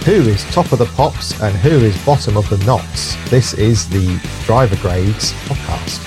who is top of the pops and who is bottom of the knots. This is the Driver Grades podcast.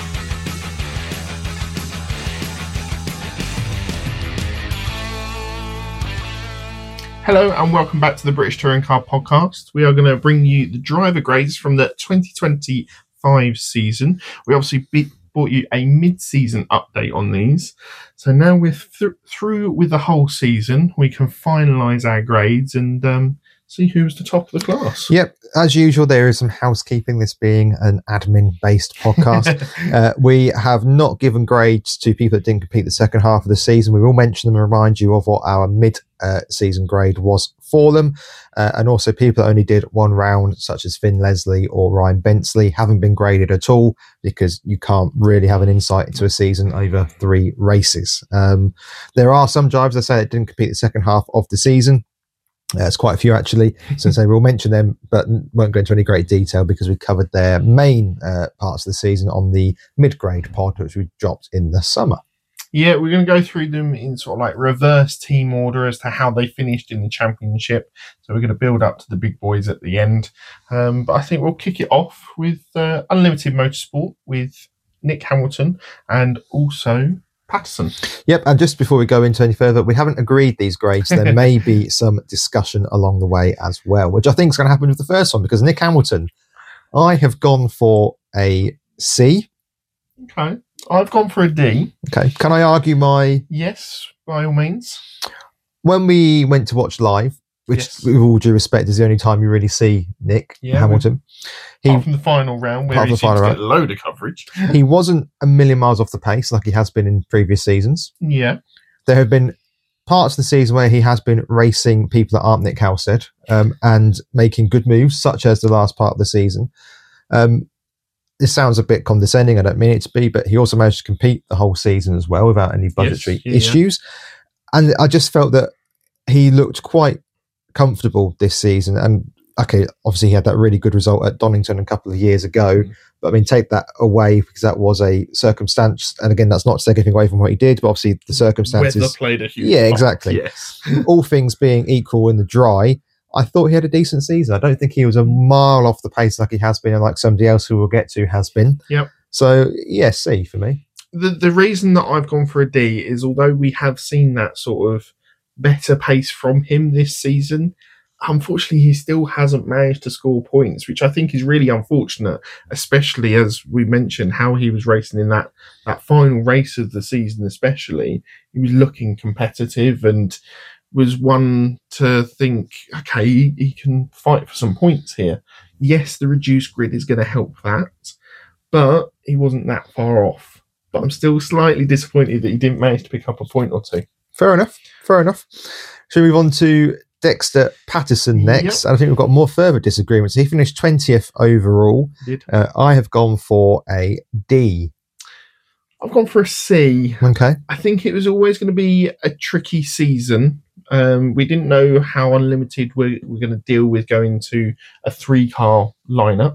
Hello and welcome back to the British Touring Car Podcast. We are going to bring you the driver grades from the 2025 season. We obviously brought you a mid-season update on these. So now we're through with the whole season. We can finalise our grades and see who's the top of the class. Yep, as usual, there is some housekeeping, this being an admin-based podcast. We have not given grades to people that didn't compete the second half of the season. We will mention them and remind you of what our mid-season grade was for them. And also people that only did one round, such as Finn Leslie or Ryan Bensley, haven't been graded at all because you can't really have an insight into a season over 3 races. There are some drivers that say that didn't compete the second half of the season. It's quite a few actually, so we'll mention them but won't go into any great detail because we covered their main parts of the season on the mid-grade pod, which we dropped in the summer. Yeah, we're going to go through them in sort of like reverse team order as to how they finished in the championship. So we're going to build up to the big boys at the end. But I think we'll kick it off with Unlimited Motorsport with Nick Hamilton and also Patterson. Yep, and just before we go into any further, we haven't agreed these grades. There may be some discussion along the way as well, which I think is going to happen with the first one because Nick Hamilton, I have gone for a C. Okay, I've gone for a D. Okay, can I argue my... Yes, by all means. When we went to watch live, which yes, with all due respect is the only time you really see Nick Hamilton. Apart from the final round where he seems to get a load of coverage. He wasn't a million miles off the pace like he has been in previous seasons. Yeah. There have been parts of the season where he has been racing people that aren't Nick Halstead and making good moves, such as the last part of the season. This sounds a bit condescending, I don't mean it to be, but he also managed to compete the whole season as well without any budgetary issues. And I just felt that he looked quite comfortable this season. And okay, obviously he had that really good result at Donington a couple of years ago, but I mean, take that away because that was a circumstance. And again, that's not to take anything away from what he did, but obviously the circumstances. Weather played a huge part. Exactly. Yes. All things being equal in the dry, I thought he had a decent season. I don't think he was a mile off the pace like he has been and like somebody else who we'll get to has been. Yep. So, yeah, C for me. The reason that I've gone for a D is although we have seen that sort of better pace from him this season, unfortunately he still hasn't managed to score points, which I think is really unfortunate, especially as we mentioned how he was racing in that final race of the season. Especially he was looking competitive and was one to think, okay, he can fight for some points here. Yes, the reduced grid is going to help that, but he wasn't that far off. But I'm still slightly disappointed that he didn't manage to pick up a point or two. Fair enough. Shall we move on to Dexter Patterson next? Yep. And I think we've got more further disagreements. He finished 20th overall. I have gone for a D. I've gone for a C. Okay. I think it was always going to be a tricky season. We didn't know how Unlimited we're going to deal with going to a 3-car lineup.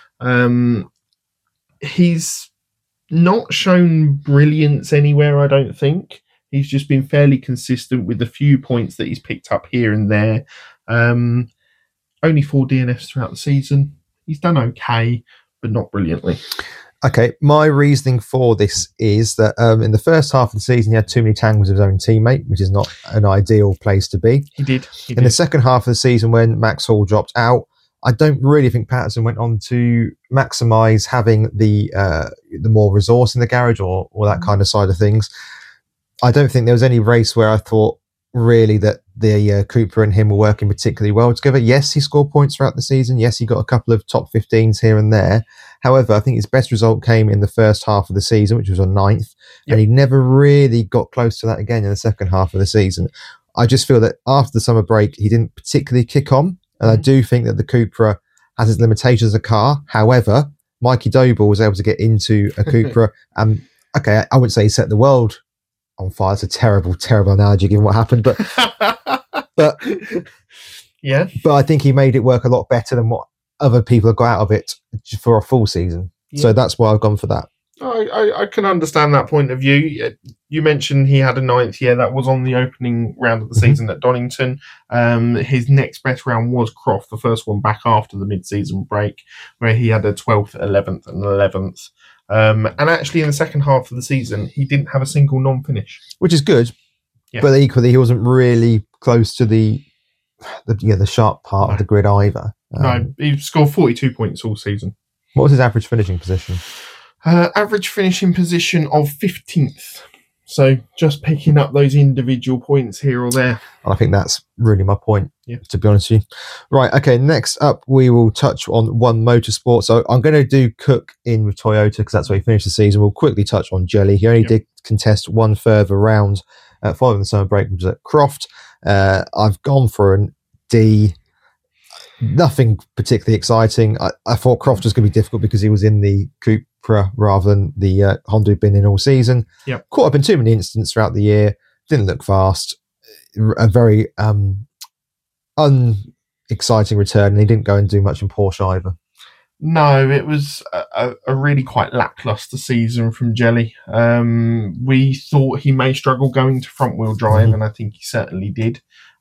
He's not shown brilliance anywhere, I don't think. He's just been fairly consistent with the few points that he's picked up here and there. Only 4 DNFs throughout the season. He's done okay, but not brilliantly. Okay, my reasoning for this is that in the first half of the season, he had too many tangles with his own teammate, which is not an ideal place to be. He did. In the second half of the season, when Max Hall dropped out, I don't really think Patterson went on to maximise having the more resource in the garage or that kind of side of things. I don't think there was any race where I thought really that the Cooper and him were working particularly well together. Yes, he scored points throughout the season. Yes, he got a couple of top 15s here and there. However, I think his best result came in the first half of the season, which was on 9th. Yep. And he never really got close to that again in the second half of the season. I just feel that after the summer break, he didn't particularly kick on. And I do think that the Cupra has its limitations as a car. However, Mikey Doble was able to get into a Cupra. And, okay, I wouldn't say he set the world on fire. It's a terrible, terrible analogy given what happened. But yeah. But I think he made it work a lot better than what other people have got out of it for a full season. Yeah. So that's why I've gone for that. I can understand that point of view. You mentioned he had a ninth. Yeah, that was on the opening round of the season at Donington. His next best round was Croft, the first one back after the mid-season break, where he had a 12th, 11th and 11th. And actually in the second half of the season, he didn't have a single non-finish. Which is good, but equally he wasn't really close to the sharp part of the grid either. No, he scored 42 points all season. What was his average finishing position? Average finishing position of 15th. So just picking up those individual points here or there. I think that's really my point, to be honest with you. Right, okay, next up we will touch on One Motorsport. So I'm going to do Cook in with Toyota because that's where he finished the season. We'll quickly touch on Jelly. He only did contest one further round following the summer break, which was at Croft. I've gone for an D. Nothing particularly exciting. I thought Croft was going to be difficult because he was in the Cupra rather than the Honda who'd been in all season. Caught up in too many incidents throughout the year. Didn't look fast. A very unexciting return, and he didn't go and do much in Porsche either. No, it was a really quite lackluster season from Jelly. We thought he may struggle going to front-wheel drive, and I think he certainly did.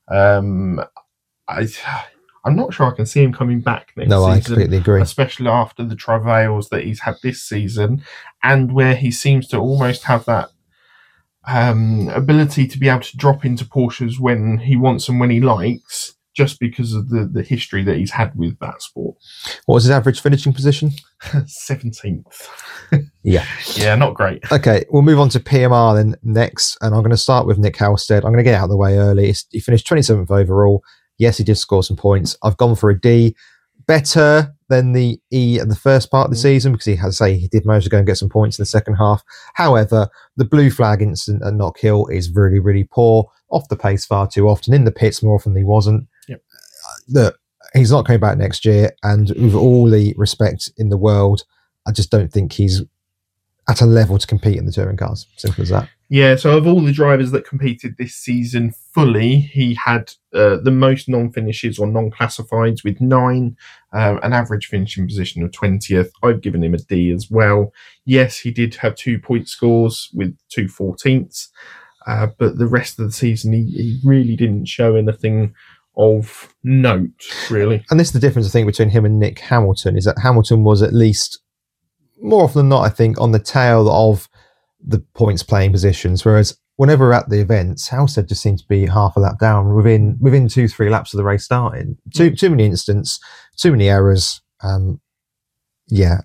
I'm not sure I can see him coming back next season. No, I completely agree. Especially after the travails that he's had this season, and where he seems to almost have that ability to be able to drop into Porsches when he wants and when he likes, just because of the history that he's had with that sport. What was his average finishing position? 17th. Yeah, not great. Okay, we'll move on to PMR then next, and I'm going to start with Nick Halstead. I'm going to get out of the way early. He finished 27th overall. Yes, he did score some points. I've gone for a D. Better than the E at the first part of the season because he did manage to go and get some points in the second half. However, the blue flag incident at Knock Hill is really, really poor. Off the pace far too often. In the pits more often than he wasn't. Look, he's not coming back next year, and with all the respect in the world, I just don't think he's at a level to compete in the touring cars. Simple as that. Yeah, so of all the drivers that competed this season fully, he had the most non-finishes or non-classifieds with 9, an average finishing position of 20th. I've given him a D as well. Yes, he did have 2 point scores with 2 14ths, but the rest of the season he really didn't show anything of note, really. And this is the difference, I think, between him and Nick Hamilton, is that Hamilton was at least, more often than not, I think, on the tail of the points playing positions, whereas whenever we're at the events, Halstead just seemed to be half a lap down within 2-3 laps of the race starting. Too many incidents, too many errors. It's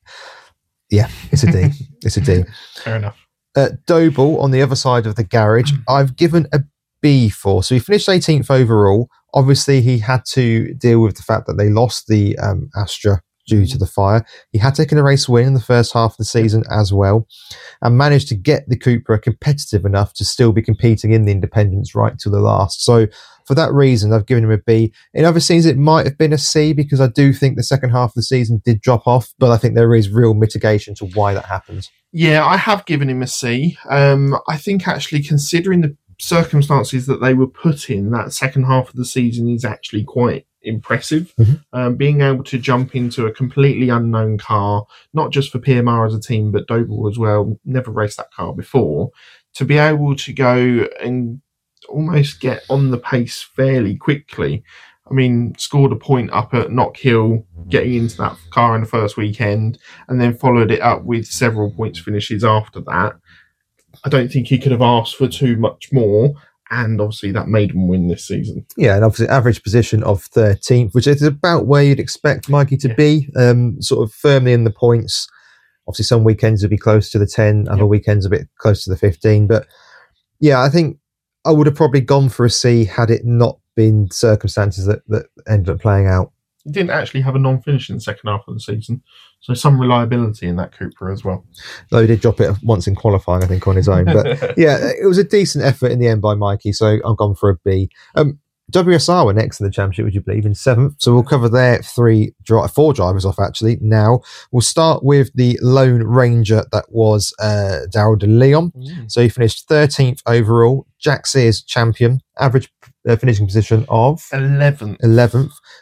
a D. It's a D. Fair enough. Doble on the other side of the garage, I've given a B for. So he finished 18th overall. Obviously, he had to deal with the fact that they lost the Astra due to the fire. He had taken a race win in the first half of the season as well, and managed to get the Cupra competitive enough to still be competing in the independents right to the last. So for that reason, I've given him a B. In other seasons, it might have been a C because I do think the second half of the season did drop off, but I think there is real mitigation to why that happened. Yeah, I have given him a C. I think actually considering the circumstances that they were put in, that second half of the season is actually quite impressive. Being able to jump into a completely unknown car, not just for PMR as a team, but Doble as well, never raced that car before, to be able to go and almost get on the pace fairly quickly. I mean, scored a point up at Knock Hill, getting into that car in the first weekend, and then followed it up with several points finishes after that. I don't think he could have asked for too much more. And obviously that made him win this season. Yeah, and obviously average position of 13th, which is about where you'd expect Mikey to be, sort of firmly in the points. Obviously some weekends would be close to the 10, other weekends a bit close to the 15. But yeah, I think I would have probably gone for a C had it not been circumstances that ended up playing out. He didn't actually have a non-finish in the second half of the season, so some reliability in that Cupra as well. Though he did drop it once in qualifying, I think, on his own. But yeah, it was a decent effort in the end by Mikey, so I've gone for a B. WSR were next in the championship, would you believe, in 7th. So we'll cover their 4 drivers off, actually, now. We'll start with the Lone Ranger that was Daryl de Leon. So he finished 13th overall. Jack Sears champion. Average finishing position of 11th.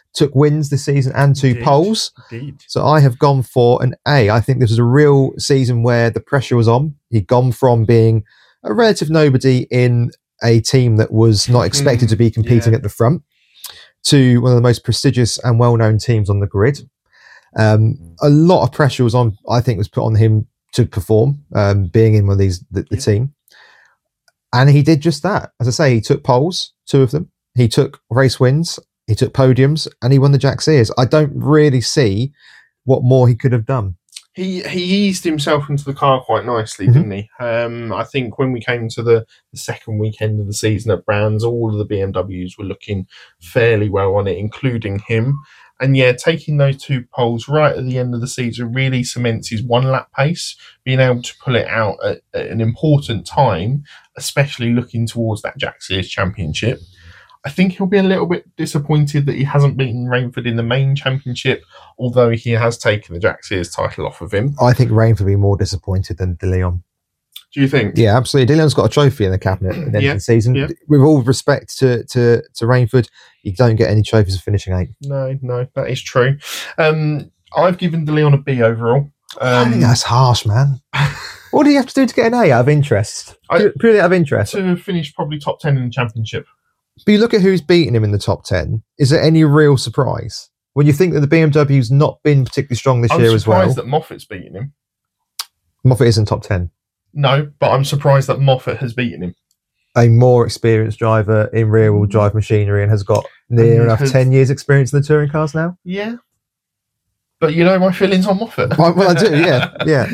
took wins this season and 2 poles. Indeed. So I have gone for an A. I think this was a real season where the pressure was on. He'd gone from being a relative nobody in a team that was not expected to be competing at the front to one of the most prestigious and well-known teams on the grid. A lot of pressure was on, I think, was put on him to perform, being in one of these, the team. And he did just that. As I say, he took poles, 2 of them. He took race wins, he took podiums, and he won the Jack Sears. I don't really see what more he could have done. He eased himself into the car quite nicely, didn't he? I think when we came to the second weekend of the season at Brands, all of the BMWs were looking fairly well on it, including him. And yeah, taking those 2 poles right at the end of the season really cements his 1-lap pace, being able to pull it out at an important time, especially looking towards that Jack Sears Championship. I think he'll be a little bit disappointed that he hasn't beaten Rainford in the main championship, although he has taken the Jack Sears title off of him. I think Rainford will be more disappointed than De Leon. Do you think? Yeah, absolutely. De Leon's got a trophy in the cabinet at the end of the season. Yeah. With all respect to Rainford, you don't get any trophies for finishing 8th. No, that is true. I've given De Leon a B overall. I think that's harsh, man. What do you have to do to get an A out of interest? Purely out of interest. To finish probably top 10 in the championship. But you look at who's beaten him in the top 10. Is there any real surprise? When you think that the BMW's not been particularly strong this year as well. I'm surprised that Moffat's beaten him. Moffat isn't top 10. No, but I'm surprised that Moffat has beaten him. A more experienced driver in rear-wheel drive machinery and has got near enough 10 years experience in the touring cars now. Yeah. But you know my feelings on Moffat. Well, I do, yeah.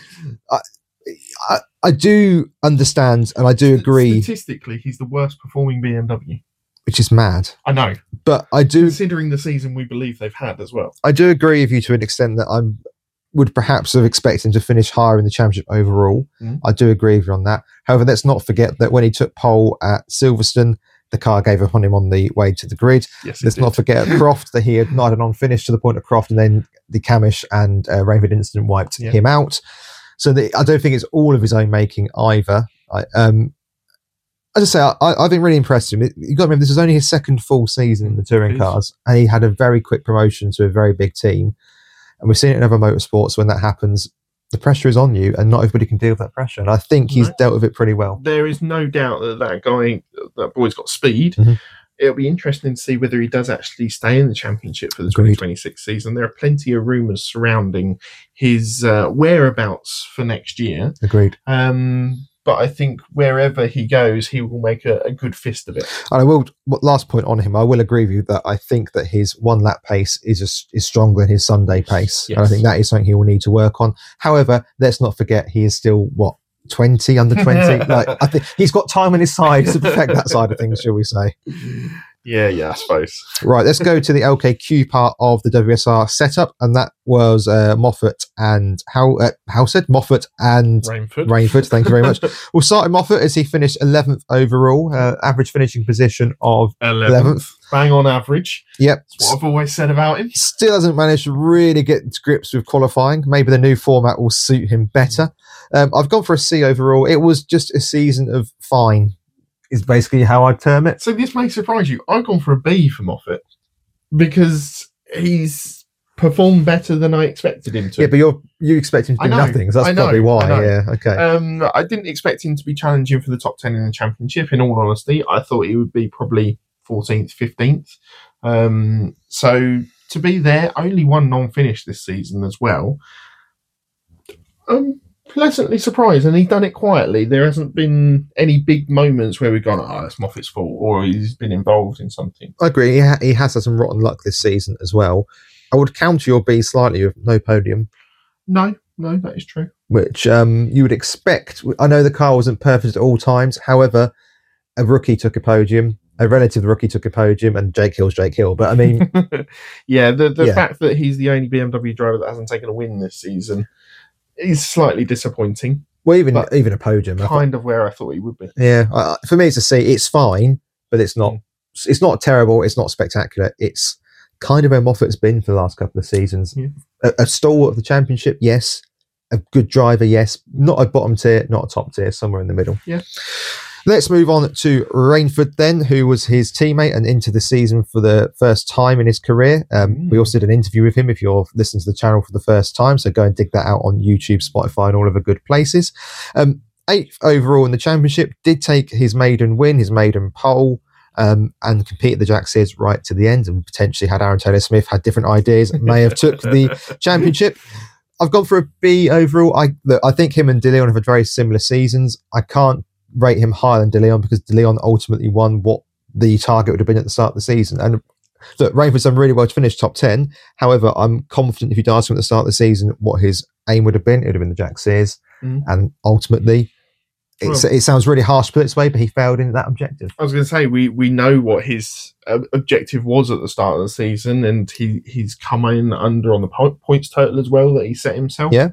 I do understand and I do agree. Statistically, he's the worst performing BMW. Which is mad. I know. But I do... Considering the season we believe they've had as well. I do agree with you to an extent that I would perhaps have expected him to finish higher in the championship overall. I do agree with you on that. However, let's not forget that when he took pole at Silverstone, the car gave up on him on the way to the grid. Yes, let's not forget at Croft that he had not an on-finish to the point of Croft, and then the Camish and Rainford incident wiped him out. So I don't think it's all of his own making either. As I say, I've been really impressed with him. You've got to remember, this is only his 2nd full season in the touring cars, and he had a very quick promotion to a very big team. And we've seen it in other motorsports when that happens. The pressure is on you, and not everybody can deal with that pressure. And I think he's dealt with it pretty well. There is no doubt that boy's got speed. It'll be interesting to see whether he does actually stay in the championship for the 2026 season. There are plenty of rumours surrounding his whereabouts for next year. Agreed. But I think wherever he goes, he will make a good fist of it. And I will, last point on him, I will agree with you that I think that his 1-lap pace is stronger than his Sunday pace. Yes. And I think that is something he will need to work on. However, let's not forget he is still, 20, under 20? I think he's got time on his side to perfect that side of things, shall we say. Yeah, I suppose. Right, let's go to the LKQ part of the WSR setup, and that was Moffat and Moffat and Rainford. Thank you very much. We'll start with Moffat as he finished 11th overall, average finishing position of 11th. Bang on average. Yep. That's what I've always said about him. Still hasn't managed to really get to grips with qualifying. Maybe the new format will suit him better. I've gone for a C overall. It was just a season of fine. Is basically how I'd term it. So this may surprise you. I've gone for a B for Moffat because he's performed better than I expected him to. Yeah, but you expect him to do nothing, so that's probably why. Yeah, okay. I didn't expect him to be challenging for the top 10 in the championship, in all honesty. I thought he would be probably 14th, 15th. So to be there, only one non-finish this season as well. Pleasantly surprised, and he's done it quietly. There hasn't been any big moments where we've gone, it's Moffat's fault, or he's been involved in something. I agree. He has had some rotten luck this season as well. I would counter your B slightly with no podium. No, that is true. Which you would expect. I know the car wasn't perfect at all times. However, a rookie took a podium. A relative rookie took a podium, and Jake Hill's Jake Hill. But I mean... the fact that he's the only BMW driver that hasn't taken a win this season is slightly disappointing. Well, even a podium, kind of where I thought he would be. Yeah, for me it's a C. It's fine, but it's not. It's not terrible. It's not spectacular. It's kind of where Moffat's been for the last couple of seasons. Yeah. A stalwart of the championship, yes. A good driver, yes. Not a bottom tier, not a top tier. Somewhere in the middle. Yeah. Let's move on to Rainford then, who was his teammate and into the season for the first time in his career. We also did an interview with him if you're listening to the channel for the first time, so go and dig that out on YouTube, Spotify and all of the good places. 8th overall in the championship, did take his maiden win, his maiden pole, and competed the Jack Sears right to the end, and potentially had Aaron Taylor-Smith had different ideas, may have took the championship. I've gone for a B overall. I think him and De Leon have had very similar seasons. I can't rate him higher than De Leon because De Leon ultimately won what the target would have been at the start of the season. And look, Rainford's done really well to finish top 10. However, I'm confident if you'd asked him at the start of the season what his aim would have been, it would have been the Jack Sears. And ultimately, it sounds really harsh to put it this way, but he failed in that objective. I was going to say, we know what his objective was at the start of the season, and he's come in under on the points total as well that he set himself. Yeah.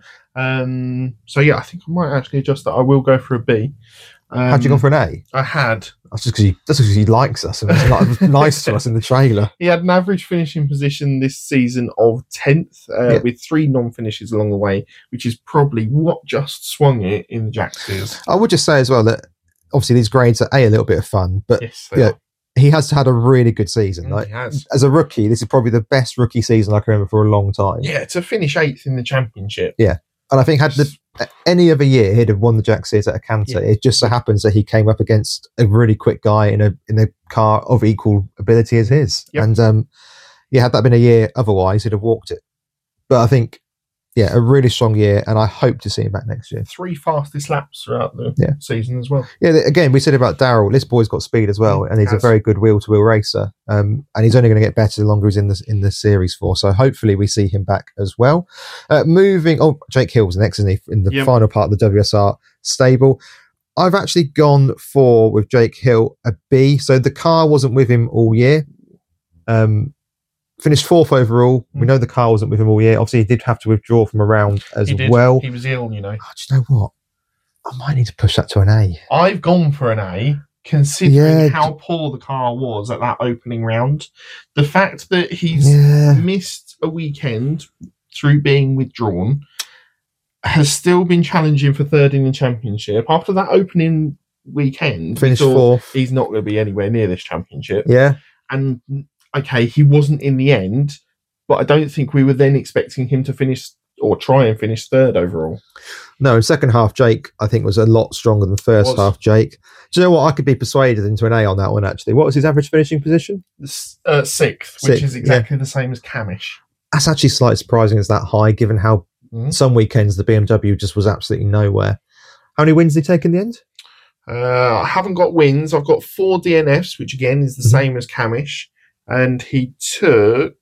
So yeah, I think I might actually adjust that. I will go for a B. Had you gone for an A? I had. That's just because he likes us and was nice to us in the trailer. He had an average finishing position this season of 10th, with 3 non-finishes along the way, which is probably what just swung it in the Jack Sears. I would just say as well that obviously these grades are a little bit of fun, but yes, he has had a really good season. Like, he has. As a rookie, this is probably the best rookie season I can remember for a long time. Yeah, to finish 8th in the championship. Yeah. And I think any other year he'd have won the Jack Sears at a canter. Yeah. It just so happens that he came up against a really quick guy in a car of equal ability as his. Yep. And had that been a year otherwise, he'd have walked it. But I think, a really strong year, and I hope to see him back next year. 3 fastest laps throughout the season as well. Yeah, again, we said about Darrell, this boy's got speed as well, and he's a very good wheel-to-wheel racer. And he's only going to get better the longer he's in the series for. So hopefully we see him back as well. Jake Hill's next, isn't he, in the final part of the WSR stable. I've actually gone for, with Jake Hill, a B. So the car wasn't with him all year. Finished 4th overall. We know the car wasn't with him all year. Obviously, he did have to withdraw from a round as well. He was ill, Oh, do you know what? I might need to push that to an A. I've gone for an A, considering how poor the car was at that opening round. The fact that he's missed a weekend through being withdrawn has still been challenging for 3rd in the championship. After that opening weekend, finished 4th. He's not going to be anywhere near this championship. Yeah. And okay, he wasn't in the end, but I don't think we were then expecting him to finish or try and finish 3rd overall. No, in second half, Jake, I think, was a lot stronger than first half, Jake. Do you know what? I could be persuaded into an A on that one, actually. What was his average finishing position? 6th, which is exactly the same as Camish. That's actually slightly surprising it's that high, given how some weekends the BMW just was absolutely nowhere. How many wins did he take in the end? I haven't got wins. I've got 4 DNFs, which again is the same as Camish. And he took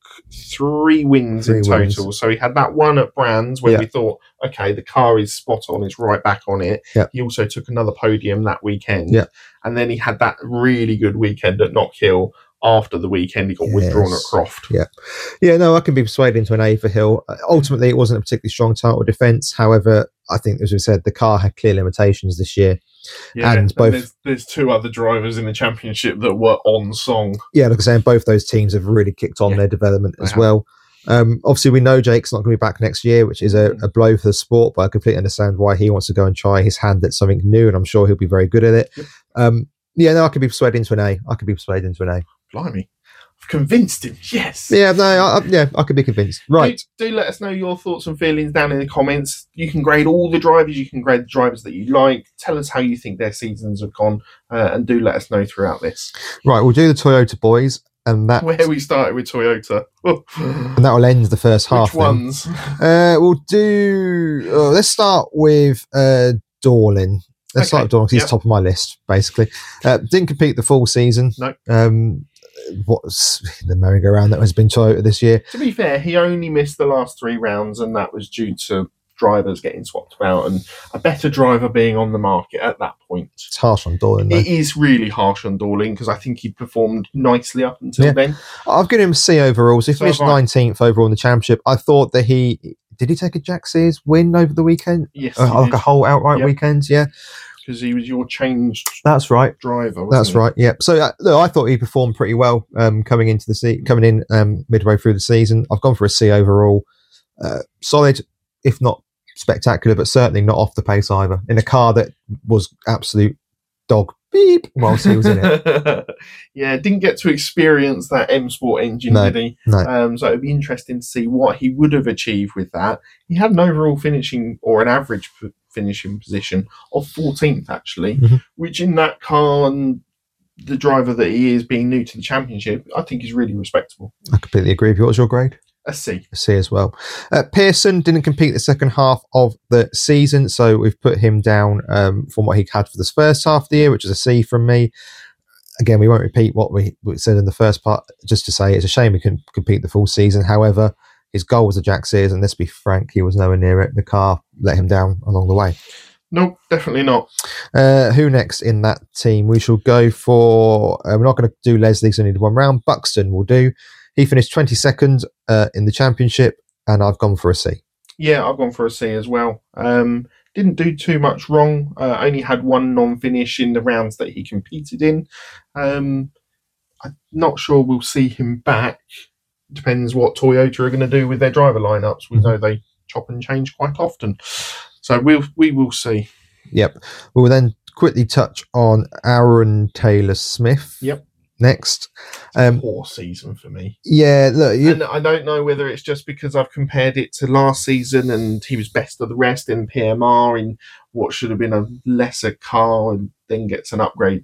3 wins in total. So he had that one at Brands where we thought, okay, the car is spot on, it's right back on it. Yep. He also took another podium that weekend. Yep. And then he had that really good weekend at Knock Hill. After the weekend, he got withdrawn at Croft. Yeah, no, I can be persuaded into an A for Hill. Ultimately, it wasn't a particularly strong title defence. However, I think, as we said, the car had clear limitations this year. Yeah, and there's 2 other drivers in the championship that were on song. Yeah, like I say, both those teams have really kicked on their development as well. Obviously, we know Jake's not going to be back next year, which is a blow for the sport, but I completely understand why he wants to go and try his hand at something new, and I'm sure he'll be very good at it. Yep. I could be persuaded into an A. Blimey. I've convinced him, yes. Yeah, no, I could be convinced. Right. Do let us know your thoughts and feelings down in the comments. You can grade all the drivers. You can grade the drivers that you like. Tell us how you think their seasons have gone, and do let us know throughout this. Right, we'll do the Toyota boys. And that where we started with Toyota. And that will end the first half. Which ones? We'll do... let's start with Dorlin. Let's start with Dorlin because he's top of my list, basically. Didn't compete the full season. No. What's the merry-go-round that has been Toyota this year? To be fair, he only missed the last 3 rounds, and that was due to drivers getting swapped out and a better driver being on the market at that point. It's harsh on Dorlin, though. It is really harsh on Dorlin because I think he performed nicely up until then. I've given him a C overall. So he finished 19th overall in the championship. I thought that did he take a Jack Sears win over the weekend? Yes, like a whole outright weekend, because he was your changed driver. That's right. Yeah. So look, I thought he performed pretty well coming in midway through the season. I've gone for a C overall. Solid, if not spectacular, but certainly not off the pace either. In a car that was absolute dog beep whilst he was in it. Yeah, didn't get to experience that M Sport engine, No, did he? no. So it'd be interesting to see what he would have achieved with that. He had an overall finishing or an average finishing position of 14th, actually, which in that car and the driver that he is, being new to the championship, I think is really respectable. I completely agree with you. What was your grade? A C. A C as well. Pearson didn't compete the second half of the season, so we've put him down from what he had for this first half of the year, which is a C from me. Again, we won't repeat what we said in the first part, just to say it's a shame he couldn't compete the full season. However, his goal was a Jack Sears, and let's be frank, he was nowhere near it. The car let him down along the way. No, definitely not. Who next in that team? We shall go for... we're not going to do Leslie, so only one round. Buxton will do. He finished 22nd in the championship, and I've gone for a C. Yeah, I've gone for a C as well. Didn't do too much wrong. Only had one non-finish in the rounds that he competed in. I'm not sure we'll see him back. Depends what Toyota are going to do with their driver lineups. We know they chop and change quite often. So we will see. Yep. We will then quickly touch on Aaron Taylor-Smith. Yep. Next. Poor season for me. Yeah, look. And I don't know whether it's just because I've compared it to last season and he was best of the rest in PMR in what should have been a lesser car and then gets an upgrade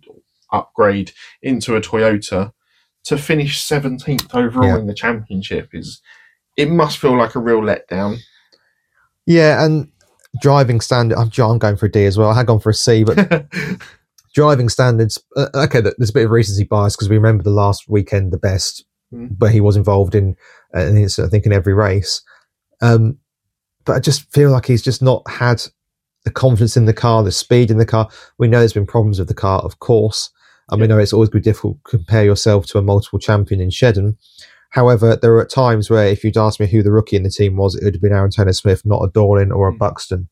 into a Toyota. To finish 17th overall in the championship it must feel like a real letdown. Yeah, and driving standard, I'm going for a D as well. I had gone for a C, but driving standards, okay, there's a bit of recency bias because we remember the last weekend the best, but he was involved in I think in every race. But I just feel like he's just not had the confidence in the car, the speed in the car. We know there's been problems with the car, of course. And we know it's always been difficult to compare yourself to a multiple champion in Shedden. However, there are times where if you'd asked me who the rookie in the team was, it would have been Aaron Taylor-Smith, not a Dorlin or a Buxton.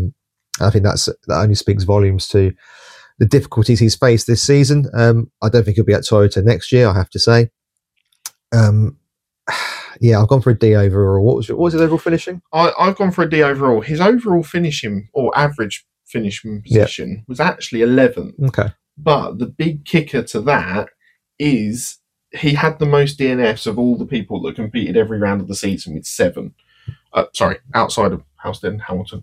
I think that only speaks volumes to the difficulties he's faced this season. I don't think he'll be at Toyota next year, I have to say. I've gone for a D overall. What was his overall finishing? I've gone for a D overall. His overall finishing or average finishing position was actually 11th. Okay. But the big kicker to that is he had the most DNFs of all the people that competed every round of the season with 7. Outside of Halstead Hamilton.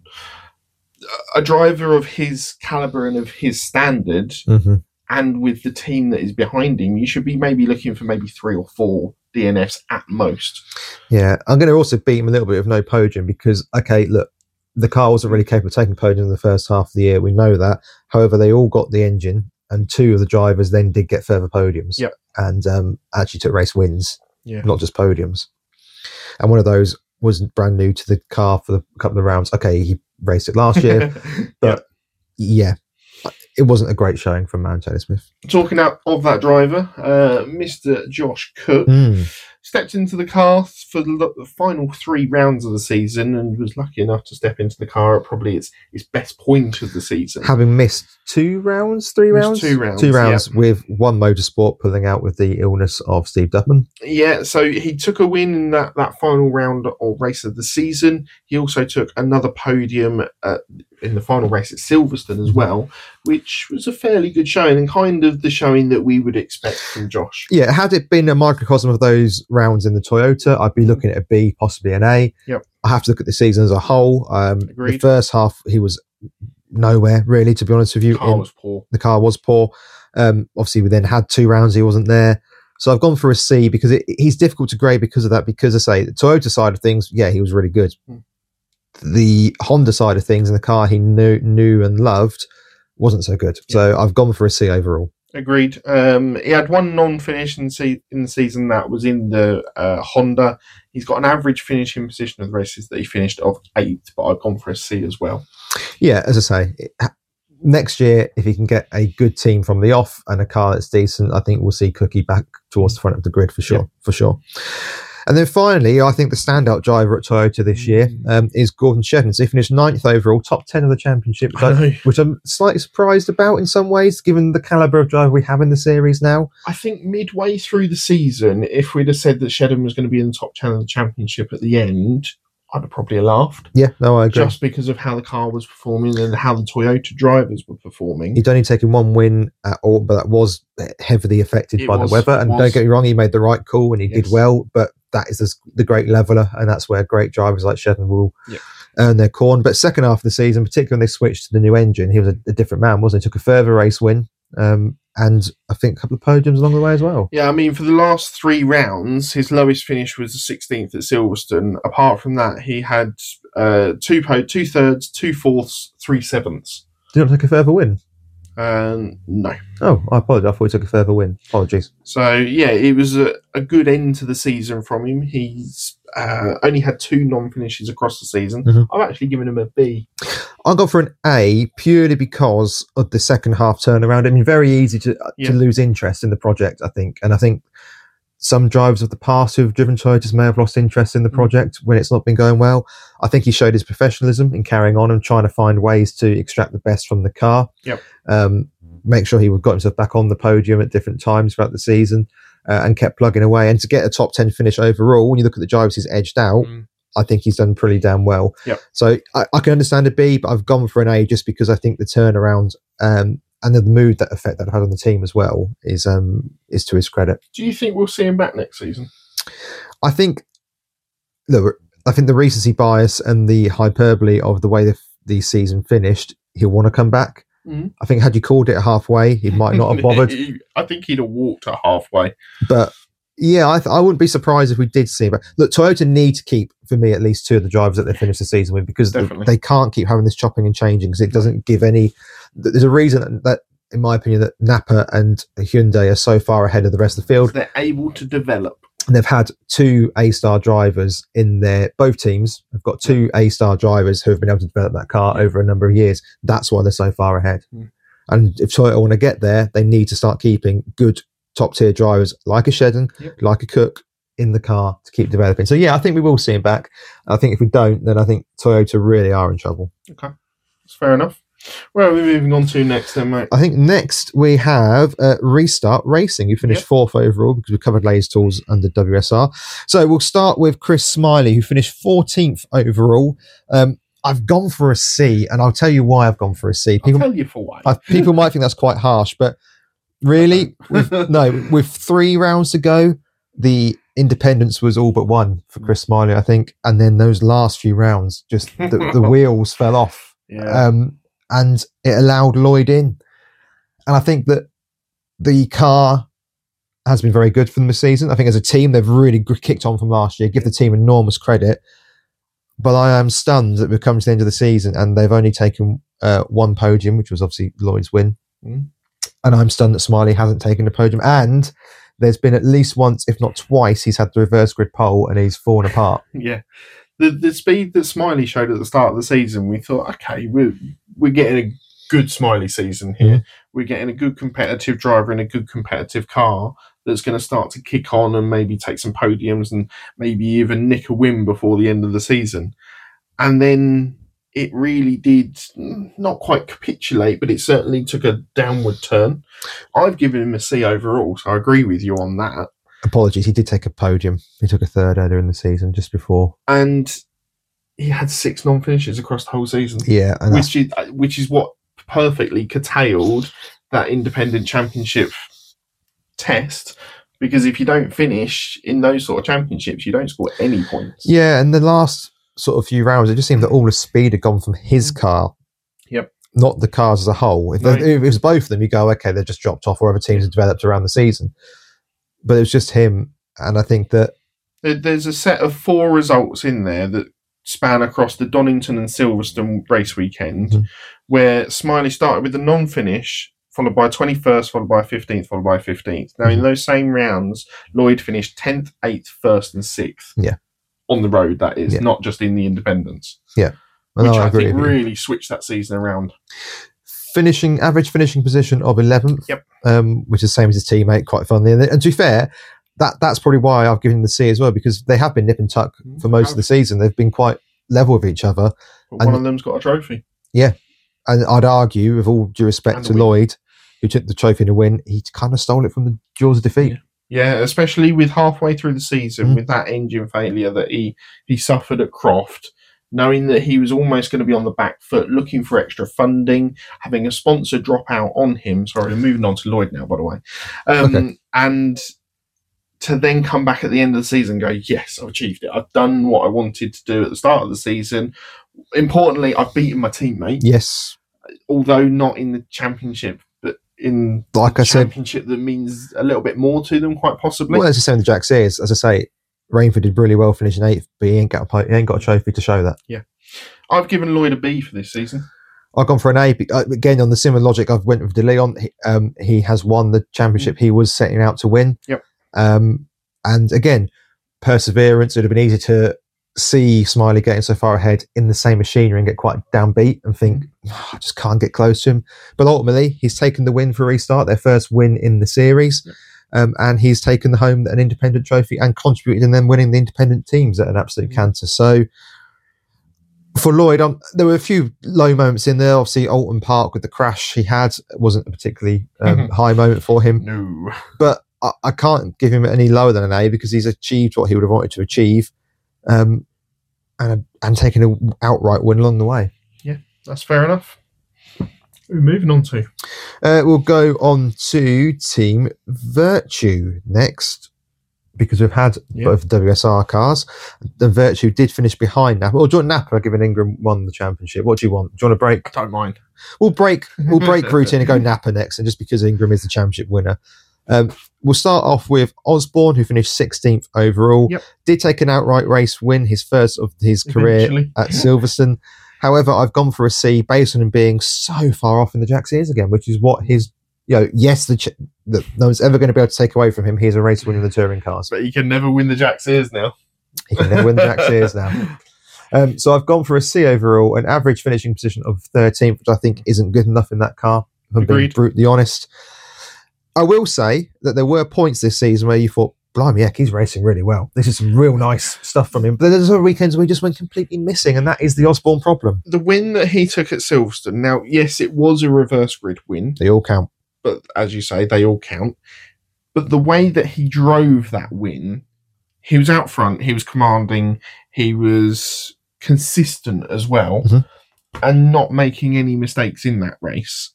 A driver of his caliber and of his standard, and with the team that is behind him, you should be maybe looking for maybe 3 or 4 DNFs at most. Yeah, I'm going to also beat him a little bit of no podium because, okay, look, the car wasn't really capable of taking podium in the first half of the year. We know that. However, they all got the engine. And 2 of the drivers then did get further podiums and actually took race wins, not just podiums. And one of those wasn't brand new to the car for a couple of rounds. Okay, he raced it last year, but it wasn't a great showing from Aaron Taylor-Smith. Talking of that driver, Mr. Josh Cook stepped into the car for the final 3 rounds of the season and was lucky enough to step into the car at probably its best point of the season. Having missed 3 rounds? 2 rounds with One Motorsport pulling out with the illness of Steve Dutman. Yeah, so he took a win in that final round or race of the season. He also took another podium in the final race at Silverstone as well, which was a fairly good showing and kind of the showing that we would expect from Josh. Yeah, had it been a microcosm of those rounds in the Toyota, I'd be looking at a B, possibly an A. Yep. I have to look at the season as a whole. The first half, he was nowhere, really, to be honest with you. The car was poor. The car was poor. Obviously, we then had 2 rounds, he wasn't there. So I've gone for a C because he's difficult to grade because of that, because I say the Toyota side of things, he was really good. The Honda side of things and the car he knew and loved wasn't so good. So I've gone for a C overall. Agreed. He had 1 non-finish in the season that was in the Honda. He's got an average finishing position of the races that he finished of 8th, but I've gone for a C as well. Yeah, as I say, next year, if he can get a good team from the off and a car that's decent, I think we'll see Cookie back towards the front of the grid for sure. And then finally, I think the standout driver at Toyota this year is Gordon Shedden. So he finished 9th overall, top 10 of the championship, which I'm slightly surprised about in some ways, given the calibre of driver we have in the series now. I think midway through the season, if we'd have said that Shedden was going to be in the top 10 of the championship at the end, I'd have probably laughed. Yeah, no, I agree. Just because of how the car was performing and how the Toyota drivers were performing. He'd only taken one win at all, but that was heavily affected by the weather. And don't get me wrong, he made the right call and he did well, but that is the great leveller, and that's where great drivers like Shedden will earn their corn. But second half of the season, particularly when they switched to the new engine, he was a different man, wasn't he? Took a further race win. And I think a couple of podiums along the way as well. Yeah, I mean, for the last 3 rounds, his lowest finish was the 16th at Silverstone. Apart from that, he had 2 thirds, 2 fourths, 3 sevenths. Did you not take a further win? No. Oh, I apologise. I thought he took a further win. Apologies. So, yeah, it was a good end to the season from him. He's only had 2 non-finishes across the season. Mm-hmm. I've actually given him a B. I got for an A purely because of the second half turnaround. I mean, very easy to lose interest in the project, I think. And I think some drivers of the past who've driven Toyotas may have lost interest in the project when it's not been going well. I think he showed his professionalism in carrying on and trying to find ways to extract the best from the car. Yep. Make sure he got himself back on the podium at different times throughout the season and kept plugging away. And to get a top 10 finish overall, when you look at the drivers he's edged out, I think he's done pretty damn well. Yep. So I can understand a B, but I've gone for an A just because I think the turnaround and the mood effect that it had on the team as well is to his credit. Do you think we'll see him back next season? I think the recency bias and the hyperbole of the way the season finished, he'll want to come back. Mm-hmm. I think had you called it halfway, he might not have bothered. I think he'd have walked at halfway. But yeah, I wouldn't be surprised if we did see him. But look, Toyota need to keep, for me at least, 2 of the drivers that they finish the season with, because they can't keep having this chopping and changing, because it doesn't give any. There's a reason that, in my opinion, that Napa and Hyundai are so far ahead of the rest of the field. They're able to develop. And they've had 2 A-star drivers in both teams have got 2 A-star drivers who have been able to develop that car over a number of years. That's why they're so far ahead. And if Toyota want to get there, they need to start keeping good top-tier drivers like a Shedden, like a Cook in the car to keep developing. So, yeah, I think we will see him back. I think if we don't, then I think Toyota really are in trouble. Okay, that's fair enough. Where are we moving on to next then, mate? I think next we have Restart Racing, who finished 4th overall because we covered Lay's Tools under WSR. So we'll start with Chris Smiley, who finished 14th overall. I've gone for a C, and I'll tell you why I've gone for a C. I'll tell you for why. People might think that's quite harsh, but really, with 3 rounds to go, the independence was all but won for Chris Smiley, I think. And then those last few rounds, just the wheels fell off. Yeah. And it allowed Lloyd in. And I think that the car has been very good for them this season. I think as a team, they've really kicked on from last year. Give the team enormous credit. But I am stunned that we've come to the end of the season and they've only taken 1 podium, which was obviously Lloyd's win. And I'm stunned that Smiley hasn't taken a podium. And there's been at least once, if not twice, he's had the reverse grid pole and he's fallen apart. Yeah. The speed that Smiley showed at the start of the season, we thought, okay, we're getting a good Smiley season here. Mm-hmm. We're getting a good competitive driver in a good competitive car that's going to start to kick on and maybe take some podiums and maybe even nick a win before the end of the season. And then it really did not quite capitulate, but it certainly took a downward turn. I've given him a C overall, so I agree with you on that. Apologies, he did take a podium. He took a 3rd earlier in the season, just before. And he had 6 non-finishes across the whole season. Yeah. And which is what perfectly curtailed that independent championship test, because if you don't finish in those sort of championships, you don't score any points. Yeah, and the last sort of few rounds, it just seemed that all the speed had gone from his car. Yep. Not the cars as a whole. If it was both of them, you go, okay, they've just dropped off, or other teams have developed around the season. But it was just him, and I think that there's a set of 4 results in there that span across the Donington and Silverstone race weekend, where Smiley started with the non-finish, followed by 21st, followed by 15th, followed by 15th. Now, in those same rounds, Lloyd finished 10th, 8th, 1st, and 6th. Yeah, on the road, that is, not just in the independents. Yeah, which I think really switched that season around. Average finishing position of 11th, which is the same as his teammate, quite funnily. And to be fair, that's probably why I've given him the C as well, because they have been nip and tuck for most of the season. They've been quite level with each other. But one of them's got a trophy. Yeah, and I'd argue, with all due respect to Lloyd, who took the trophy in a win, he kind of stole it from the jaws of defeat. Yeah, especially with halfway through the season, Mm. with that engine failure that he suffered at Croft, knowing that he was almost going to be on the back foot, looking for extra funding, having a sponsor drop out on him. Sorry, I'm moving on to Lloyd now, by the way. Okay. And to then come back at the end of the season and go, yes, I've achieved it. I've done what I wanted to do at the start of the season. Importantly, I've beaten my teammate. Yes. Although not in the championship, but in Like the I said, championship that means a little bit more to them, quite possibly. well, as the same with Jack Sears. As I say, Rainford did really well finishing 8th, but he ain't got a trophy to show that. Yeah. I've given Lloyd a B for this season. I've gone for an A. Again, on the similar logic, I've went with De Leon. He has won the championship he was setting out to win. Yep. And again, perseverance. It would have been easy to see Smiley getting so far ahead in the same machinery and get quite downbeat and think, I just can't get close to him. But ultimately, he's taken the win for Restart, their first win in the series. Yep. And he's taken home an independent trophy and contributed in them winning the independent teams at an absolute canter. So for Lloyd, there were a few low moments in there. Obviously, Alton Park with the crash he had wasn't a particularly high moment for him. No. But I can't give him any lower than an A because he's achieved what he would have wanted to achieve. And taking an outright win along the way. Yeah, that's fair enough. We're moving on to. We'll go on to Team Virtue next because we've had both WSR cars. The Virtue did finish behind Napa. Or Jordan Napa, given Ingram won the championship. What do you want? Do you want a break? I don't mind. We'll break routine and go Napa next, and just because Ingram is the championship winner. We'll start off with Osborne, who finished 16th overall. Yep. Did take an outright race win, his first of his career at Silverstone. However, I've gone for a C based on him being so far off in the Jack Sears again, which is what his, yes, no one's ever going to be able to take away from him. He's a race winner in the touring cars. But he can never win the Jack Sears now. He can never win the Jack Sears now. So I've gone for a C overall, an average finishing position of 13th, which I think isn't good enough in that car, if I'm being brutally honest. I will say that there were points this season where you thought, blimey, heck, he's racing really well. This is some real nice stuff from him. But there's other weekends where he just went completely missing, and that is the Osborne problem. The win that he took at Silverstone, now, yes, it was a reverse grid win. They all count. But as you say, they all count. But the way that he drove that win, he was out front, he was commanding, he was consistent as well, and not making any mistakes in that race.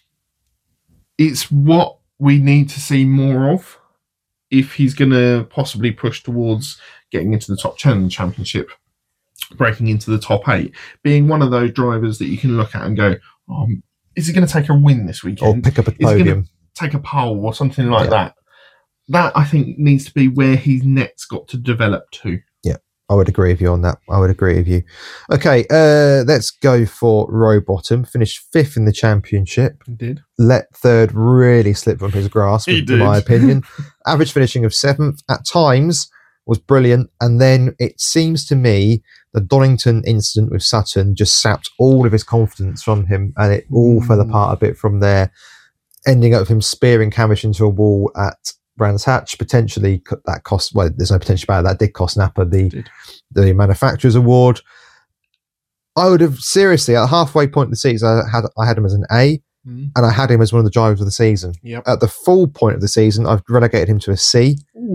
It's what we need to see more of if he's going to possibly push towards getting into the top 10 in the championship, breaking into the top 8, being one of those drivers that you can look at and go, is he going to take a win this weekend? Or pick up a podium. Is he going to take a pole or something like that? That, I think, needs to be where his net's got to develop to. Yeah, I would agree with you on that. I would agree with you. Okay, let's go for Rowbottom. Finished 5th in the championship. He did. Let 3rd really slip from his grasp, in my opinion. Average finishing of 7th. At times was brilliant. And then it seems to me the Donington incident with Sutton just sapped all of his confidence from him, and it all fell apart a bit from there, ending up with him spearing Camish into a wall at Brands Hatch. Potentially that cost, well, there's no potential about it. That did cost Napa the manufacturer's award. I would have seriously, at the halfway point of the season, I had him as an A, and I had him as one of the drivers of the season. Yep. At the full point of the season, I've relegated him to a C.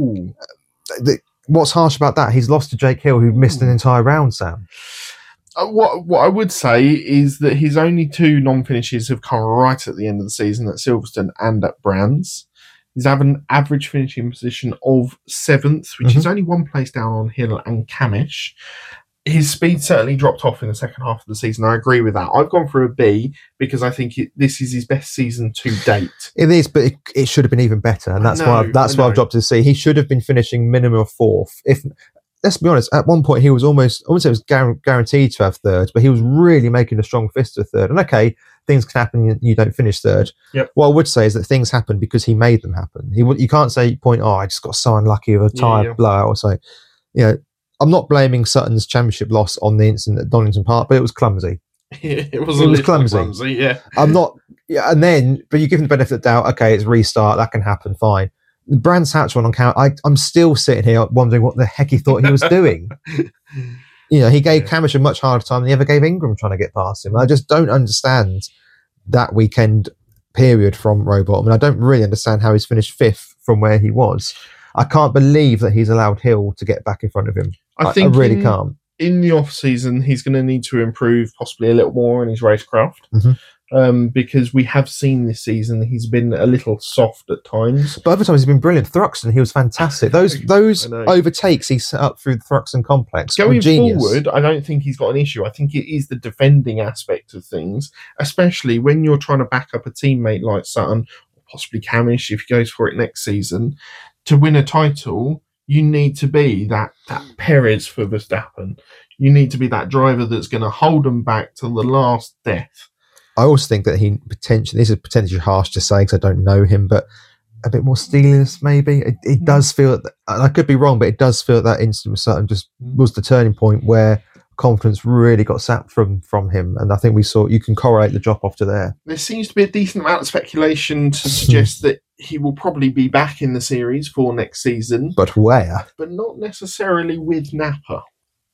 What's harsh about that? He's lost to Jake Hill, who missed an entire round, Sam. What I would say is that his only 2 non-finishes have come right at the end of the season at Silverstone and at Brands. He's having an average finishing position of 7th, which is only 1 place down on Hill and Camish. His speed certainly dropped off in the second half of the season. I agree with that. I've gone for a B because I think this is his best season to date. It is, but it should have been even better, and that's why I've dropped to C. He should have been finishing minimum of 4th. If let's be honest, at one point he was almost, I wouldn't say it was guaranteed to have 3rd, but he was really making a strong fist of 3rd. And okay, things can happen, and you don't finish 3rd. Yep. What I would say is that things happen because he made them happen. You can't say, I just got so unlucky with a tyre blowout or something. I'm not blaming Sutton's championship loss on the incident at Donington Park, but it was clumsy. It was clumsy. Yeah. I'm not, but you give him the benefit of the doubt. Okay, it's restart. That can happen. Fine. The Brands Hatch one on count. I'm still sitting here wondering what the heck he thought he was doing. He gave Camish a much harder time than he ever gave Ingram trying to get past him. I just don't understand that weekend period from Robot. I don't really understand how he's finished 5th from where he was. I can't believe that he's allowed Hill to get back in front of him. I really can't. In the off season, he's going to need to improve possibly a little more in his racecraft. Because we have seen this season he's been a little soft at times. But other times he's been brilliant. Thruxton, he was fantastic. Those overtakes he set up through the Thruxton complex. Going forward, I don't think he's got an issue. I think it is the defending aspect of things, especially when you're trying to back up a teammate like Sutton, or possibly Camish if he goes for it next season. To win a title, you need to be that Perez for Verstappen. You need to be that driver that's going to hold them back till the last death. I also think that this is potentially harsh to say because I don't know him, but a bit more steeliness maybe. It does feel, I could be wrong, but it does feel that incident with Sutton just was the turning point where confidence really got sapped from him. And I think you can correlate the drop off to there. There seems to be a decent amount of speculation to suggest that he will probably be back in the series for next season. But where? But not necessarily with Napa.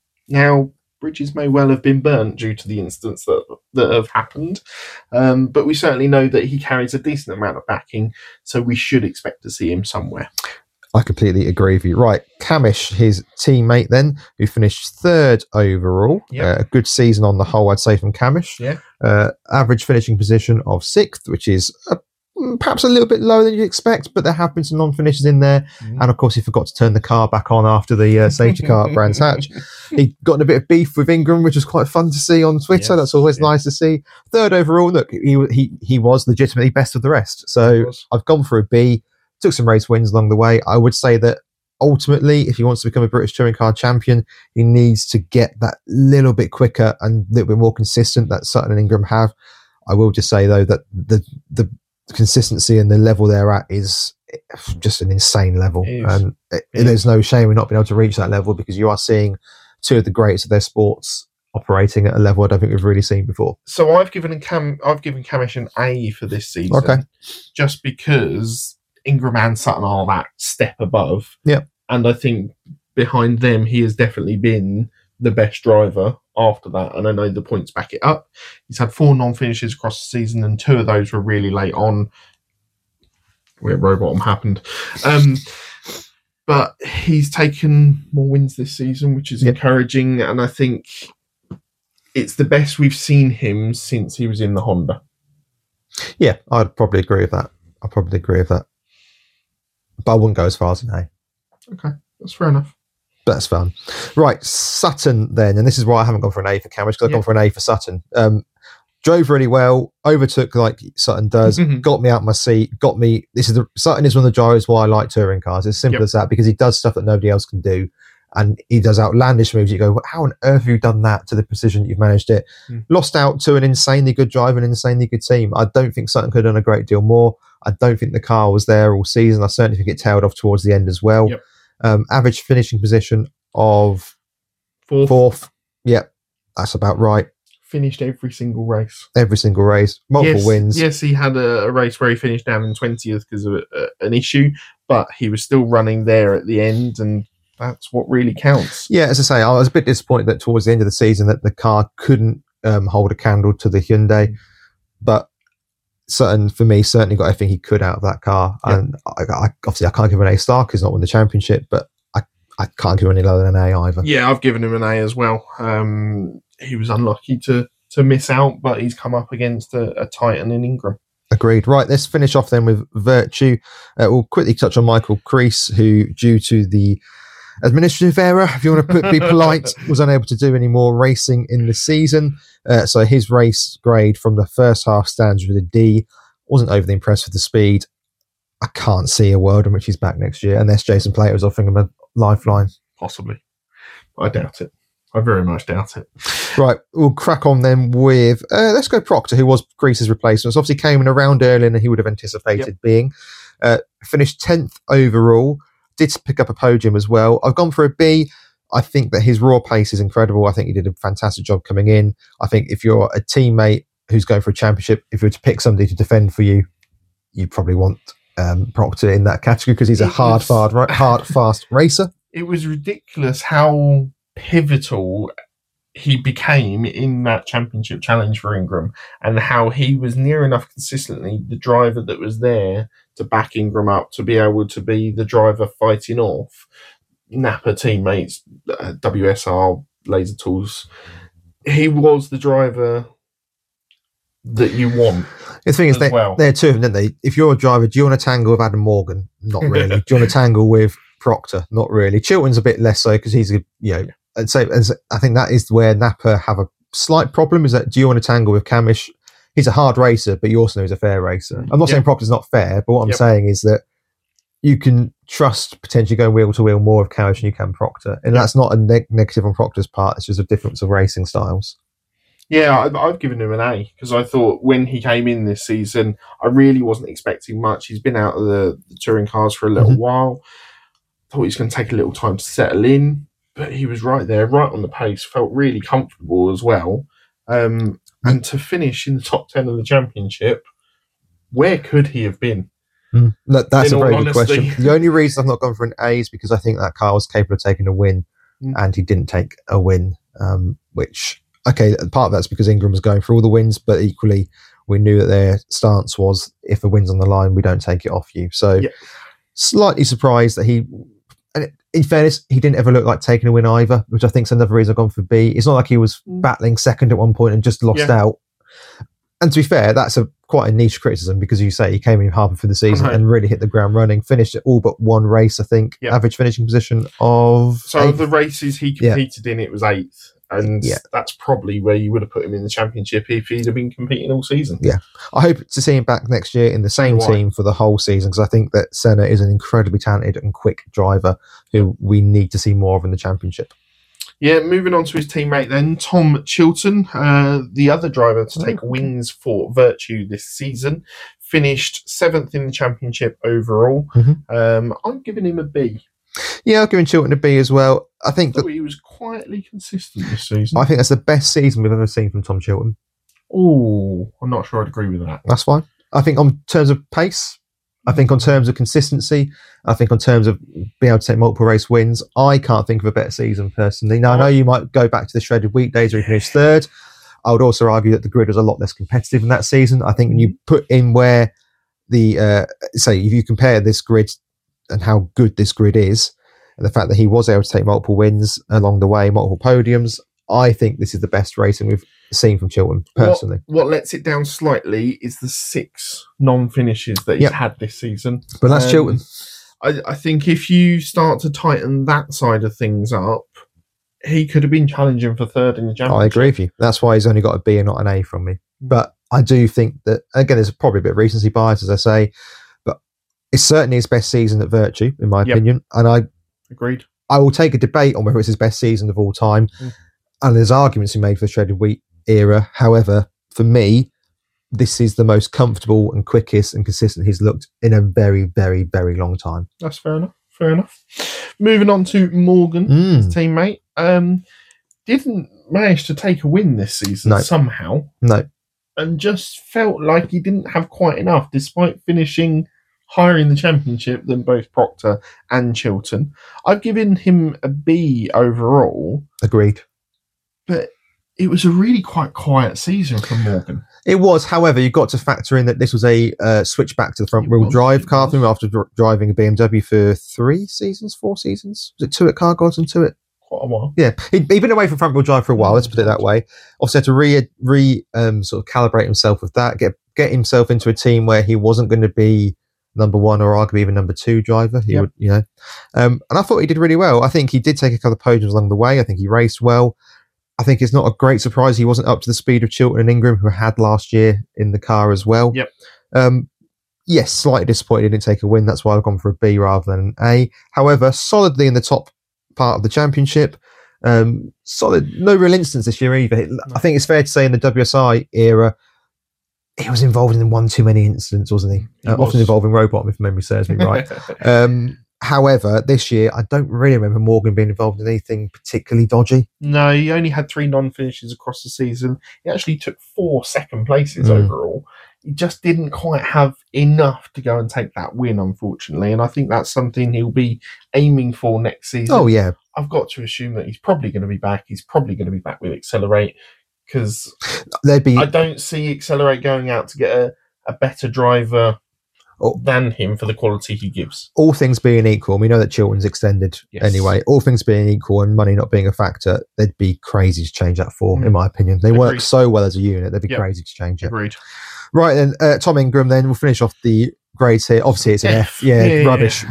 Now, bridges may well have been burnt due to the incidents that have happened. But we certainly know that he carries a decent amount of backing, so we should expect to see him somewhere. I completely agree with you. Right, Camish, his teammate then, who finished 3rd overall. A good season on the whole, I'd say, from Camish. Average finishing position of 6th, which is perhaps a little bit lower than you'd expect, but there have been some non-finishes in there. And of course, he forgot to turn the car back on after the safety car at Brands Hatch. He got in a bit of beef with Ingram, which was quite fun to see on Twitter. That's always nice to see. 3rd overall, look, he was legitimately best of the rest. So I've gone for a B. Took some race wins along the way. I would say that ultimately, if he wants to become a British touring car champion, he needs to get that little bit quicker and a little bit more consistent that Sutton and Ingram have. I will just say, though, that the consistency and the level they're at is just an insane level. And there's no shame in not being able to reach that level because you are seeing two of the greats of their sports operating at a level I don't think we've really seen before. So I've given Camish an A for this season, just because Ingram and Sutton are that step above. And I think behind them, he has definitely been the best driver after that. And I know the points back it up. He's had 4 non-finishes across the season, and 2 of those were really late on, where Rowbottom happened. But he's taken more wins this season, which is encouraging. And I think it's the best we've seen him since he was in the Honda. Yeah, I'd probably agree with that. But I wouldn't go as far as an A. Okay, that's fair enough. That's fun. Right, Sutton then, and this is why I haven't gone for an A for Camish, because I've gone for an A for Sutton. Drove really well, overtook like Sutton does, got me out my seat, Sutton is one of the drivers why I like touring cars. It's simple as that, because he does stuff that nobody else can do. And he does outlandish moves. You go, how on earth have you done that to the precision that you've managed it? Lost out to an insanely good driver and an insanely good team. I don't think Sutton could have done a great deal more. I don't think the car was there all season. I certainly think it tailed off towards the end as well. Average finishing position of fourth. Yep, that's about right. Finished every single race. Multiple wins. Yes, he had a race where he finished down in 20th because of an issue, but he was still running there at the end, and that's what really counts. Yeah, as I say, I was a bit disappointed that towards the end of the season that the car couldn't hold a candle to the Hyundai, but Sutton, for me, certainly got everything he could out of that car. And obviously I can't give him an A star because he's not won the championship, but I can't give him any lower than an A either. Yeah, I've given him an A as well. He was unlucky to miss out, but he's come up against a Titan in Ingram. Agreed. Right, let's finish off then with Virtue. We'll quickly touch on Michael Crease, who, due to the administrative error, if you want to be polite, was unable to do any more racing in the season. So his race grade from the first half stands with a D. Wasn't overly impressed with the speed. I can't see a world in which he's back next year, unless Jason Plater is offering him a lifeline. Possibly. I doubt it. I very much doubt it. Right, we'll crack on then with, let's go Proctor, who was Crease's replacement. So obviously came in around earlier than he would have anticipated being. Finished 10th overall. Did pick up a podium as well. I've gone for a B. I think that his raw pace is incredible. I think he did a fantastic job coming in. I think if you're a teammate who's going for a championship, if you were to pick somebody to defend for you, you probably want Proctor in that category because he's a hard, fast racer. It was ridiculous how pivotal he became in that championship challenge for Ingram, and how he was near enough consistently the driver that was there to back Ingram up to be able to be the driver fighting off Napa teammates, WSR, Laser Tools. He was the driver that you want. The thing is, they're two of them, don't they? If you're a driver, do you want to tangle with Adam Morgan? Not really. Do you want to tangle with Proctor? Not really. Chilton's a bit less so because he's, and so I think that is where Napa have a slight problem. Is that do you want to tangle with Camish? He's a hard racer, but you also know he's a fair racer. I'm not saying Proctor's not fair, but what I'm saying is that you can trust potentially going wheel to wheel more of Camish than you can Proctor, and that's not a negative on Proctor's part. It's just a difference of racing styles. Yeah, I've given him an A because I thought when he came in this season, I really wasn't expecting much. He's been out of the touring cars for a little while. Thought he's going to take a little time to settle in, but he was right there, right on the pace, felt really comfortable as well. And to finish in the top 10 of the championship, where could he have been? That's a very good question. The only reason I've not gone for an A is because I think that car was capable of taking a win, and he didn't take a win, which... Okay, part of that's because Ingram was going for all the wins, but equally we knew that their stance was if a win's on the line, we don't take it off you. So slightly surprised that and in fairness, he didn't ever look like taking a win either, which I think is another reason I've gone for B. It's not like he was battling second at one point and just lost out. And to be fair, that's quite a niche criticism because you say he came in halfway through the season and really hit the ground running, finished at all but one race, I think, average finishing position of... So of the races he competed in, it was 8th. And that's probably where you would have put him in the championship if he'd have been competing all season. Yeah. I hope to see him back next year in the same team for the whole season because I think that Senna is an incredibly talented and quick driver who we need to see more of in the championship. Yeah, moving on to his teammate then, Tom Chilton, the other driver to take wins for Virtue this season, finished 7th in the championship overall. I'm giving him a B. Yeah, I'll give Chilton a B as well. I think that he was quietly consistent this season. I think that's the best season we've ever seen from Tom Chilton. Oh, I'm not sure I'd agree with that. That's fine. I think on terms of pace, I think on terms of consistency, I think on terms of being able to take multiple race wins, I can't think of a better season personally. Now, I know you might go back to the shredded weekdays where he finished 3rd. I would also argue that the grid was a lot less competitive in that season. I think when you put in where say if you compare this grid and how good this grid is, and the fact that he was able to take multiple wins along the way, multiple podiums, I think this is the best racing we've seen from Chilton, personally. What lets it down slightly is the 6 non-finishes that he's had this season. But that's Chilton. I think if you start to tighten that side of things up, he could have been challenging for 3rd in the championship. I agree with you. That's why he's only got a B and not an A from me. But I do think that, again, there's probably a bit of recency bias, as I say, but it's certainly his best season at Virtue, in my opinion. And Agreed. I will take a debate on whether it's his best season of all time. And there's arguments to be made for the shredded wheat era. However, for me, this is the most comfortable and quickest and consistent he's looked in a very, very, very long time. That's fair enough. Moving on to Morgan, his teammate. Didn't manage to take a win this season somehow. No. And just felt like he didn't have quite enough, despite finishing higher in the championship than both Proctor and Chilton. I've given him a B overall. Agreed. But it was a really quite quiet season for Morgan. It was, however, you've got to factor in that this was a switch back to the front-wheel drive car from after driving a BMW for 4 seasons? Was it 2 at Car Gods and 2 at... Quite a while. Yeah, he'd been away from front-wheel drive for a while, let's put it that way. Also had to sort of calibrate himself with that, get himself into a team where he wasn't going to be number 1 or arguably even number 2 driver. He would, and I thought he did really well. I think he did take a couple of podiums along the way. I think he raced well. I think it's not a great surprise he wasn't up to the speed of Chilton and Ingram, who had last year in the car as well. Yes, slightly disappointed he didn't take a win. That's why I've gone for a B rather than an A. However, solidly in the top part of the championship. Solid, no real instance this year either. I think it's fair to say in the WSI era, he was involved in one too many incidents, wasn't he? Often involving Robot, if memory serves me right. However, this year, I don't really remember Morgan being involved in anything particularly dodgy. No, he only had 3 non-finishes across the season. He actually took 4 second places overall. he just didn't quite have enough to go and take that win, unfortunately. And I think that's something he'll be aiming for next season. Oh, yeah. I've got to assume that he's probably going to be back. He's probably going to be back with Accelerate, because I don't see Accelerate going out to get a better driver than him for the quality he gives. All things being equal, we know that Chilton's extended anyway. All things being equal and money not being a factor, they'd be crazy to change that for, in my opinion. They work so well as a unit, they'd be crazy to change it. Agreed. Right then, Tom Ingram, then we'll finish off the grades here. Obviously, it's an F. Rubbish.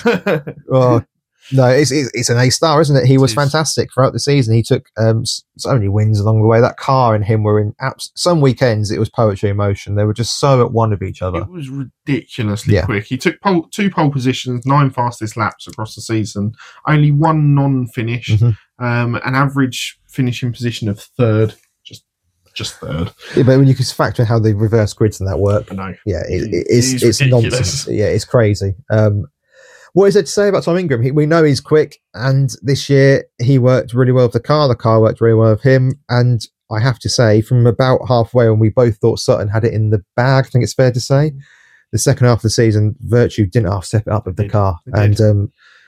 Oh, no, it's an A-star, isn't it? He was fantastic throughout the season. He took so many wins along the way. That car and him were in some weekends, it was poetry in motion. They were just so at one of each other. It was ridiculously quick. He took 2 pole positions, 9 fastest laps across the season, only 1 non-finish, an average finishing position of 3rd. Just 3rd. Yeah, but when you can factor in how the reverse grids and that work, I know. Yeah, it's nonsense. Yeah, it's crazy. What is there to say about Tom Ingram? We know he's quick, and this year he worked really well with the car worked really well with him, and I have to say, from about halfway when we both thought Sutton had it in the bag, I think it's fair to say, the second half of the season, Virtue didn't half step it up with the car. And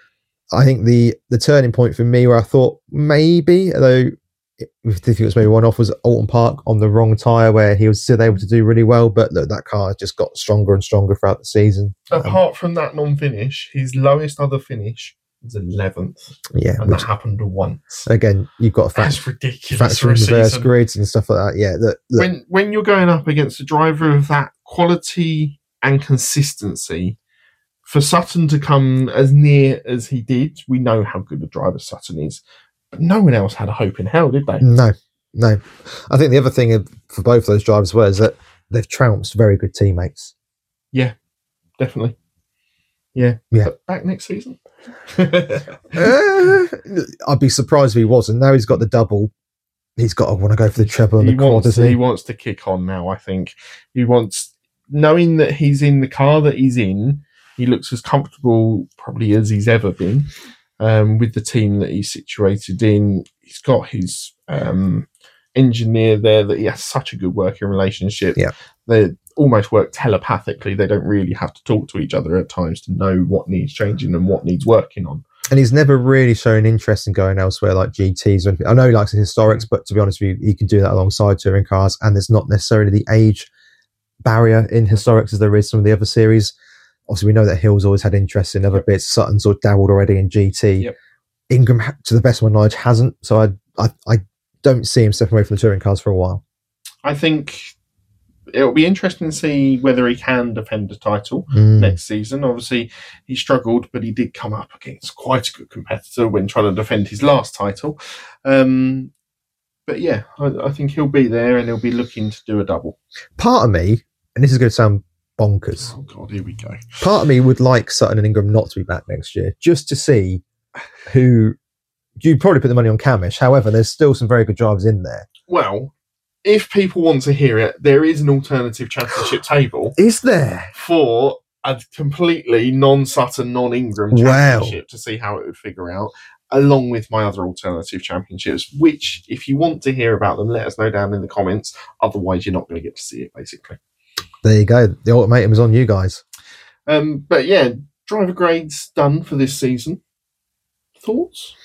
I think the turning point for me where I thought maybe, although if it was maybe one off, was Alton Park on the wrong tyre, where he was still able to do really well, but look, that car just got stronger and stronger throughout the season. Apart from that non-finish, his lowest other finish was 11th. Yeah, and that happened once. Again, you've got to that's ridiculous. Factor in reverse grids and stuff like that. Yeah, look. When you're going up against a driver of that quality and consistency, for Sutton to come as near as he did, we know how good a driver Sutton is. But no one else had a hope in hell, did they? No. I think the other thing for both those drivers was that they've trounced very good teammates. Yeah, definitely. Yeah. But back next season? I'd be surprised if he wasn't. Now he's got the double. He's got to want to go for the treble and the quad, doesn't he? He wants to kick on now, I think. He wants, knowing that he's in the car that he's in, he looks as comfortable probably as he's ever been. With the team that he's situated in, he's got his engineer there that he has such a good working relationship. Yeah. They almost work telepathically. They don't really have to talk to each other at times to know what needs changing and what needs working on. And he's never really shown interest in going elsewhere like GTs or anything. I know he likes the historics, but to be honest with you, he can do that alongside touring cars, and there's not necessarily the age barrier in historics as there is some of the other series. Obviously, we know that Hill's always had interest in other bits. Sutton's sort of dabbled already in GT. Yep. Ingram, to the best of my knowledge, hasn't. So I don't see him stepping away from the touring cars for a while. I think it'll be interesting to see whether he can defend the title next season. Obviously, he struggled, but he did come up against quite a good competitor when trying to defend his last title. But yeah, I think he'll be there and he'll be looking to do a double. Part of me, and this is going to sound bonkers. Oh God, here we go. Part of me would like Sutton and Ingram not to be back next year, just to see who. You'd probably put the money on Camish. However, there's still some very good drivers in there. Well, if people want to hear it, there is an alternative championship table. Is there? For a completely non-Sutton, non-Ingram championship to see how it would figure out, along with my other alternative championships, which, if you want to hear about them, let us know down in the comments. Otherwise, you're not going to get to see it, basically. There you go. The ultimatum is on you guys. But yeah, driver grades done for this season. Thoughts?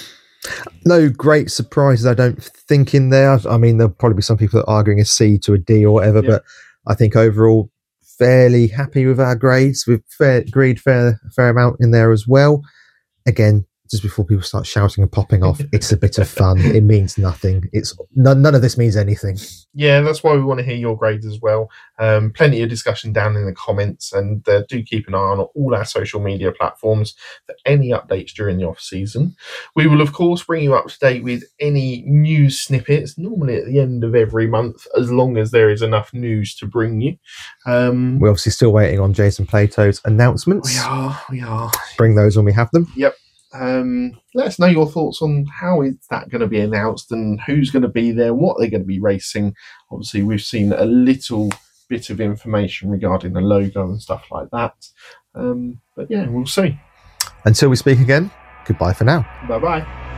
No great surprises, I don't think, in there. I mean, there'll probably be some people that are arguing a C to a D or whatever, but I think overall fairly happy with our grades. We've agreed fair amount in there as well. Again, just before people start shouting and popping off, it's a bit of fun. It means nothing. It's none of this means anything. Yeah, that's why we want to hear your grades as well. Plenty of discussion down in the comments, and do keep an eye on all our social media platforms for any updates during the off season. We will, of course, bring you up to date with any news snippets, normally at the end of every month, as long as there is enough news to bring you. We're obviously still waiting on Jason Plato's announcements. We are. Bring those when we have them. Yep. Let us know your thoughts on how is that going to be announced and who's going to be there, what they're going to be racing. Obviously, we've seen a little bit of information regarding the logo and stuff like that. But yeah, we'll see. Until we speak again, goodbye for now. Bye-bye.